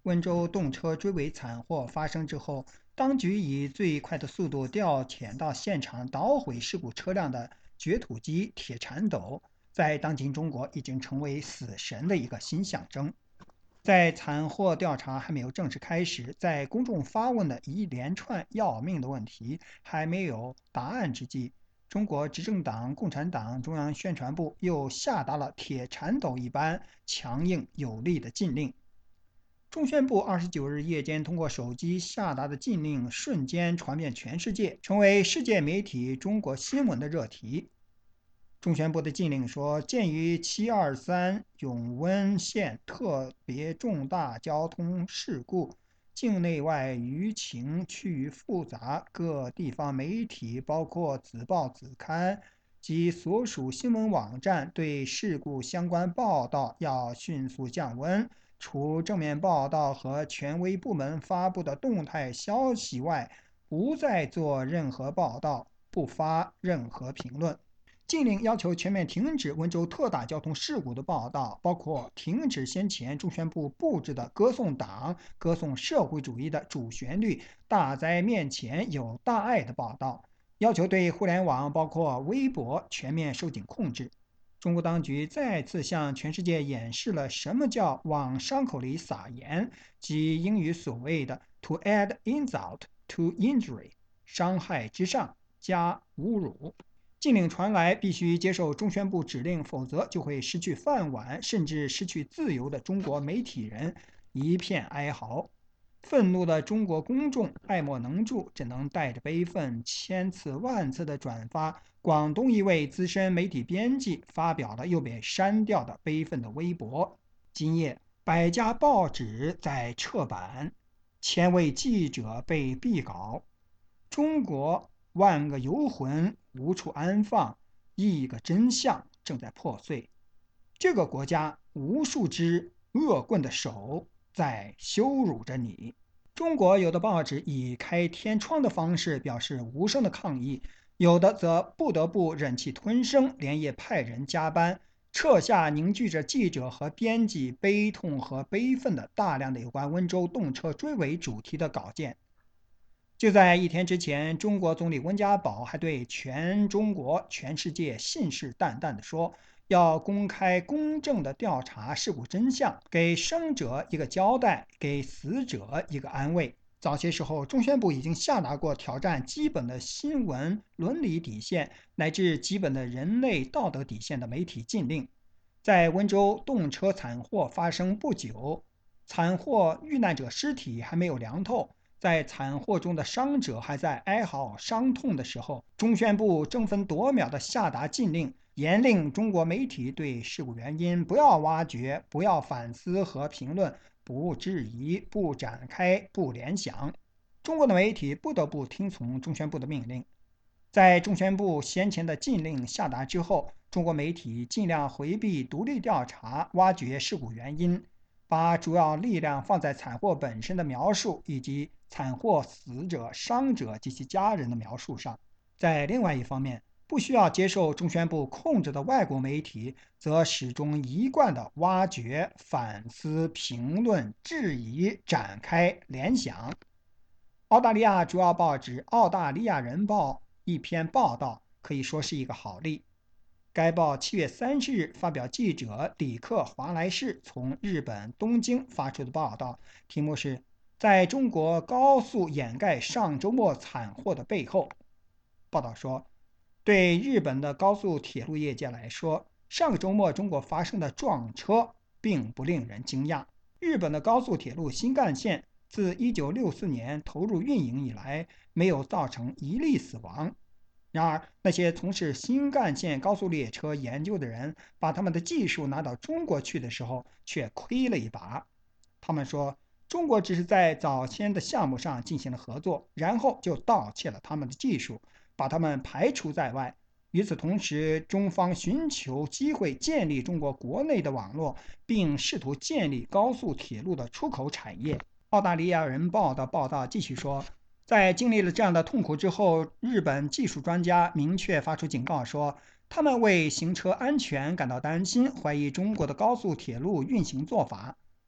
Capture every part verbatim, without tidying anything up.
温州动车追尾惨祸发生之后，当局以最快的速度调遣到现场捣毁事故车辆的掘土机铁铲斗，在当今中国已经成为死神的一个新象征。在惨祸调查还没有正式开始，在公众发问的一连串要命的问题还没有答案之际，中国执政党共产党中央宣传部又下达了铁铲斗一般强硬有力的禁令。中宣部二十九日夜间通过手机下达的禁令瞬间传遍全世界，成为世界媒体中国新闻的热题。中宣部的禁令说，鉴于七二三永温县特别重大交通事故，境内外舆情趋于复杂，各地方媒体包括子报子刊及所属新闻网站对事故相关报道要迅速降温，除正面报道和权威部门发布的动态消息外，不再做任何报道，不发任何评论。禁令要求全面停止温州特大交通事故的报道，包括停止先前中宣部布置的歌颂党、歌颂社会主义的主旋律大灾面前有大爱的报道，要求对互联网包括微博全面收紧控制。中国当局再次向全世界演示了什么叫往伤口里撒盐，即英语所谓的 to add insult to injury， 伤害之上加侮辱。禁令传来，必须接受中宣部指令，否则就会失去饭碗，甚至失去自由的中国媒体人一片哀嚎。愤怒的中国公众爱莫能助，只能带着悲愤，千次万次地转发广东一位资深媒体编辑发表了又被删掉的悲愤的微博。今夜，百家报纸在撤版，千位记者被毙稿，中国万个游魂无处安放，一个真相正在破碎。这个国家无数只恶棍的手在羞辱着你。中国有的报纸以开天窗的方式表示无声的抗议，有的则不得不忍气吞声，连夜派人加班，撤下凝聚着记者和编辑悲痛和悲愤的大量的有关温州动车追尾主题的稿件。就在一天之前，中国总理温家宝还对全中国、全世界信誓旦旦地说，要公开公正地调查事故真相，给生者一个交代，给死者一个安慰。早些时候，中宣部已经下达过挑战基本的新闻伦理底线乃至基本的人类道德底线的媒体禁令。在温州动车惨祸发生不久，惨祸遇难者尸体还没有凉透，在惨祸中的伤者还在哀嚎伤痛的时候，中宣部争分夺秒地下达禁令，严令中国媒体对事故原因不要挖掘，不要反思和评论，不质疑，不展开，不联想。中国的媒体不得不听从中宣部的命令。在中宣部先前的禁令下达之后，中国媒体尽量回避独立调查，挖掘事故原因，把主要力量放在惨祸本身的描述以及惨祸死者、伤者及其家人的描述上。在另外一方面，不需要接受中宣部控制的外国媒体则始终一贯的挖掘、反思、评论、质疑、展开、联想。澳大利亚主要报纸《澳大利亚人报》一篇报道可以说是一个好例。该报七月三十日发表记者里克·华莱士从日本东京发出的报道，题目是在中国高速掩盖上周末惨祸的背后。报道说，对日本的高速铁路业界来说，上个周末中国发生的撞车并不令人惊讶。日本的高速铁路新干线自一九六四年投入运营以来，没有造成一例死亡。然而，那些从事新干线高速列车研究的人，把他们的技术拿到中国去的时候，却亏了一把。他们说，中国只是在早先的项目上进行了合作，然后就盗窃了他们的技术，把他们排除在外。与此同时，中方寻求机会建立中国国内的网络，并试图建立高速铁路的出口产业。澳大利亚人报的报道继续说，在经历了这样的痛苦之后，日本技术专家明确发出警告说，他们为行车安全感到担心，怀疑中国的高速铁路运行做法。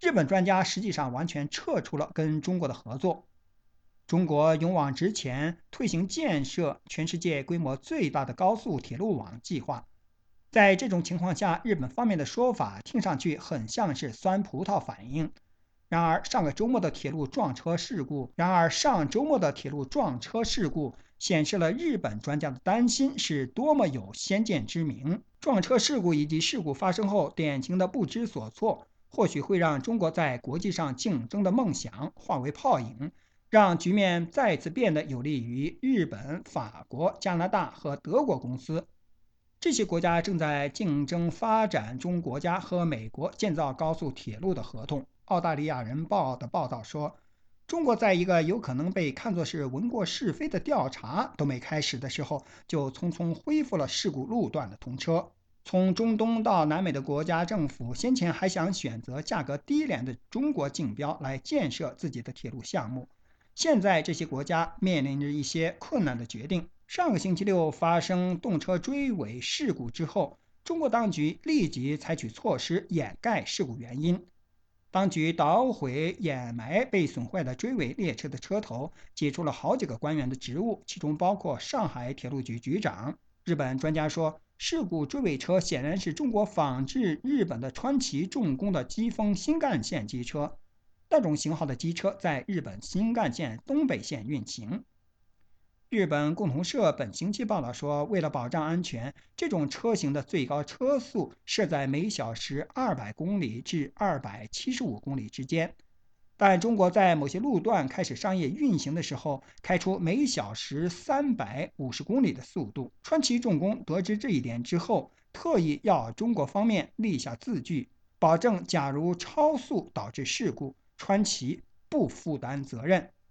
日本专家实际上完全撤出了跟中国的合作。中国勇往直前，推行建设全世界规模最大的高速铁路网计划。在这种情况下，日本方面的说法听上去很像是酸葡萄反应。然而上个周末的铁路撞车事故，然而上周末的铁路撞车事故显示了日本专家的担心是多么有先见之明。撞车事故以及事故发生后典型的不知所措，或许会让中国在国际上竞争的梦想化为泡影，让局面再次变得有利于日本、法国、加拿大和德国公司。这些国家正在竞争发展中国家和美国建造高速铁路的合同。澳大利亚人报的报道说，中国在一个有可能被看作是闻过是非的调查都没开始的时候，就匆匆恢复了事故路段的通车。从中东到南美的国家政府先前还想选择价格低廉的中国竞标来建设自己的铁路项目，现在这些国家面临着一些困难的决定。上个星期六发生动车追尾事故之后，中国当局立即采取措施掩盖事故原因。当局捣毁掩埋被损坏的追尾列车的车头，解除了好几个官员的职务，其中包括上海铁路局局长。日本专家说，事故追尾车显然是中国仿制日本的川崎重工的疾风新干线机车，那种型号的机车在日本新干线东北线运行。日本共同社本星期报道说，为了保障安全，这种车型的最高车速设在每小时二百公里至二百七十五公里之间。但中国在某些路段开始商业运行的时候，开出每小时三百五十公里的速度。川崎重工得知这一点之后，特意要中国方面立下字据，保证假如超速导致事故，川崎不负担责任。